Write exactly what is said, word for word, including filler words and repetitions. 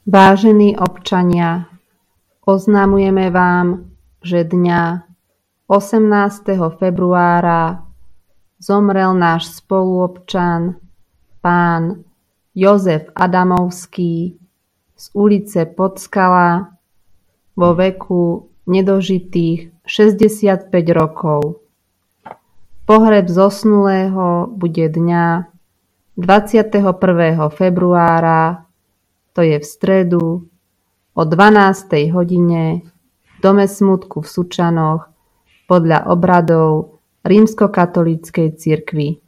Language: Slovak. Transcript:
Vážení občania, oznamujeme vám, že dňa osemnásteho februára zomrel náš spoluobčan, pán Jozef Adamovský z ulice Podskala vo veku nedožitých šesťdesiatpäť rokov. Pohreb zosnulého bude dňa dvadsiateho prvého februára, to je v stredu, o dvanástej hodine v Dome smutku v Sučanoch podľa obradov Rímskokatolíckej cirkvi.